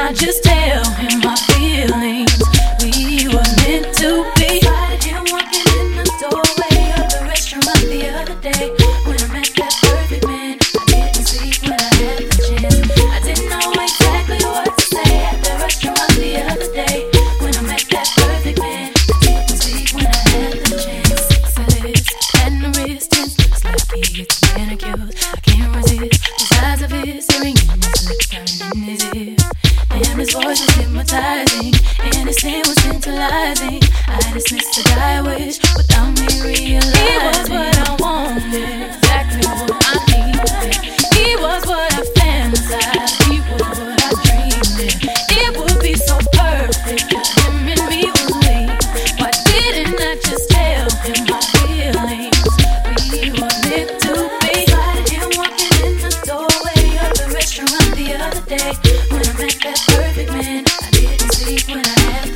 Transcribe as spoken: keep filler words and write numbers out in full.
I just tell him my feelings? We were meant to be. Spotted him walking in the doorway of the restaurant the other day. When I met that perfect man, I didn't sleep when I had the chance. I didn't know exactly what to say at the restaurant the other day. When I met that perfect man, I didn't sleep when I had the chance. Six lips, platinum wristbands, looks like he gets manicures. I can't resist the size of his ring and his lips turning in his ear. And his voice was hypnotizing, and his skin was tantalizing. I dismissed the guy wish without me realizing he was what I wanted, exactly what I needed. He was what I fantasized, he was what I dreamed in. It would be so perfect if him and me was we. Why didn't I just tell him my feelings? We were meant to be. Spotted him walking in the doorway of the restaurant the other day. When I met that perfect man, I didn't sleep when I had